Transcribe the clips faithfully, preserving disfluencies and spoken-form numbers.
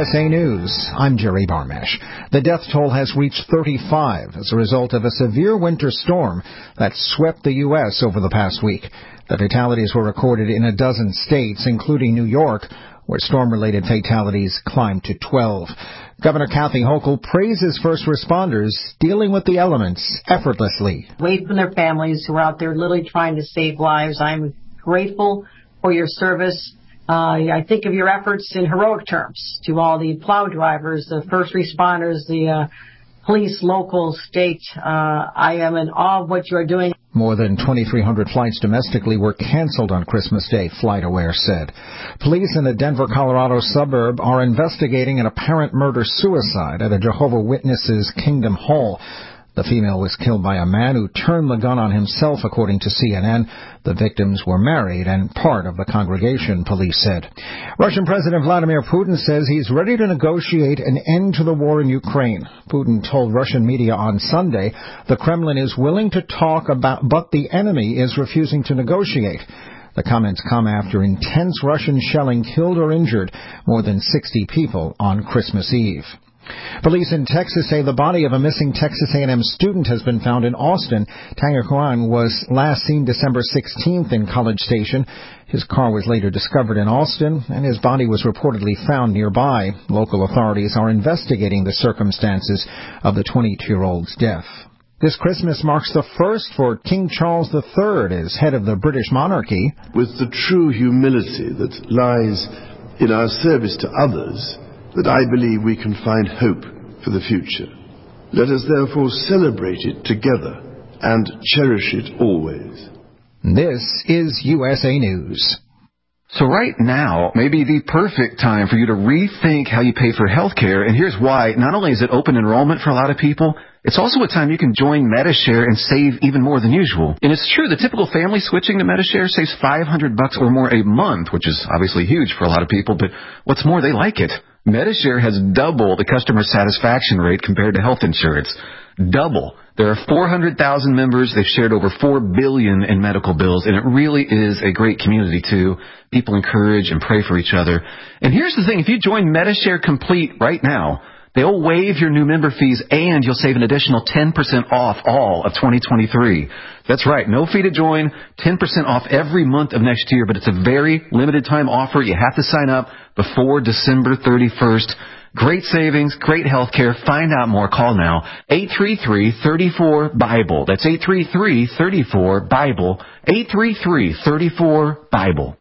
S A News, I'm Jerry Barmash. The death toll has reached thirty-five as a result of a severe winter storm that swept the U S over the past week. The fatalities were recorded in a dozen states, including New York, where storm-related fatalities climbed to twelve. Governor Kathy Hochul praises first responders dealing with the elements effortlessly. Away from their families who are out there literally trying to save lives. I'm grateful for your service. Uh, I think of your efforts in heroic terms to all the plow drivers, the first responders, the uh, police, local, state. Uh, I am in awe of what you are doing. More than twenty-three hundred flights domestically were canceled on Christmas Day, FlightAware said. Police in a Denver, Colorado suburb are investigating an apparent murder-suicide at a Jehovah's Witnesses Kingdom Hall. The female was killed by a man who turned the gun on himself, according to C N N. The victims were married and part of the congregation, police said. Russian President Vladimir Putin says he's ready to negotiate an end to the war in Ukraine. Putin told Russian media on Sunday the Kremlin is willing to talk about, but the enemy is refusing to negotiate. The comments come after intense Russian shelling killed or injured more than sixty people on Christmas Eve. Police in Texas say the body of a missing Texas A and M student has been found in Austin. Tanger Kwan was last seen December sixteenth in College Station. His car was later discovered in Austin, and his body was reportedly found nearby. Local authorities are investigating the circumstances of the twenty-two-year-old's death. This Christmas marks the first for King Charles the Third as head of the British monarchy. With the true humility that lies in our service to others, that I believe we can find hope for the future. Let us therefore celebrate it together and cherish it always. This is U S A News. So right now may be the perfect time for you to rethink how you pay for health care, and here's why. Not only is it open enrollment for a lot of people, it's also a time you can join Medi-Share and save even more than usual. And it's true, the typical family switching to Medi-Share saves five hundred bucks or more a month, which is obviously huge for a lot of people, but what's more, they like it. Medi-Share has double the customer satisfaction rate compared to health insurance. Double. There are four hundred thousand members. They've shared over four billion dollars in medical bills, and it really is a great community, too. People encourage and pray for each other. And here's the thing. If you join Medi-Share Complete right now, they'll waive your new member fees, and you'll save an additional ten percent off all of twenty twenty-three. That's right. No fee to join, ten percent off every month of next year, but it's a very limited time offer. You have to sign up before December thirty-first. Great savings, great health care. Find out more. Call now. eight three three, three four, BIBLE. That's eight three three, three four, BIBLE. eight three three, three four, BIBLE.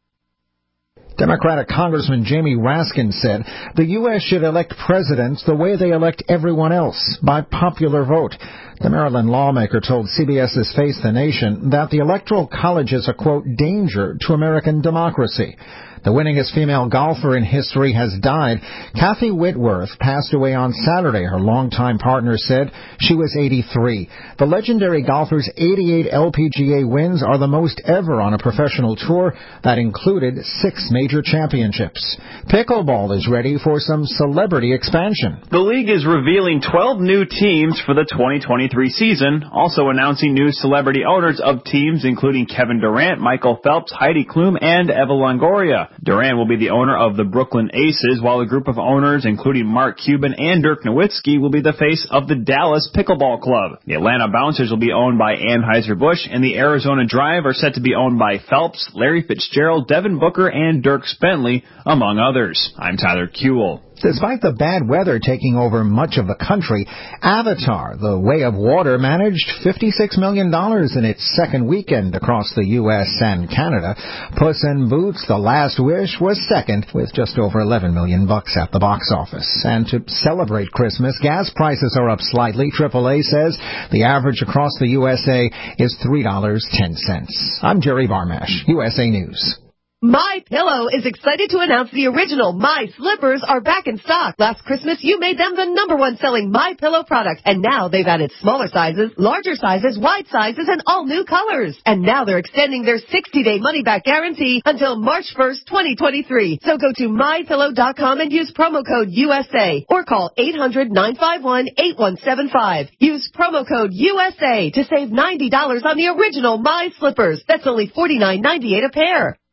Democratic Congressman Jamie Raskin said the U S should elect presidents the way they elect everyone else, by popular vote. The Maryland lawmaker told CBS's Face the Nation that the Electoral College is a, quote, danger to American democracy. The winningest female golfer in history has died. Kathy Whitworth passed away on Saturday. Her longtime partner said she was eighty-three. The legendary golfer's eighty-eight L P G A wins are the most ever on a professional tour that included six major championships. Pickleball is ready for some celebrity expansion. The league is revealing twelve new teams for the twenty twenty-three season, also announcing new celebrity owners of teams including Kevin Durant, Michael Phelps, Heidi Klum, and Eva Longoria. Durant will be the owner of the Brooklyn Aces, while a group of owners, including Mark Cuban and Dirk Nowitzki, will be the face of the Dallas Pickleball Club. The Atlanta Bouncers will be owned by Anheuser-Busch, and the Arizona Drive are set to be owned by Phelps, Larry Fitzgerald, Devin Booker, and Dirk Bentley, among others. I'm Tyler Kuehl. Despite the bad weather taking over much of the country, Avatar, The Way of Water, managed fifty-six million dollars in its second weekend across the U S and Canada. Puss in Boots, The Last Wish, was second with just over eleven million bucks at the box office. And to celebrate Christmas, gas prices are up slightly. triple A says the average across the U S A is three dollars and ten cents. I'm Jerry Barmash, U S A News. My Pillow is excited to announce the original My Slippers are back in stock. Last Christmas, you made them the number one selling My Pillow product, and now they've added smaller sizes, larger sizes, wide sizes, and all new colors. And now they're extending their sixty-day money-back guarantee until March first, twenty twenty-three. So go to my pillow dot com and use promo code U S A or call eight hundred, nine five one, eight one seven five. Use promo code U S A to save ninety dollars on the original My Slippers. That's only forty-nine ninety-eight a pair.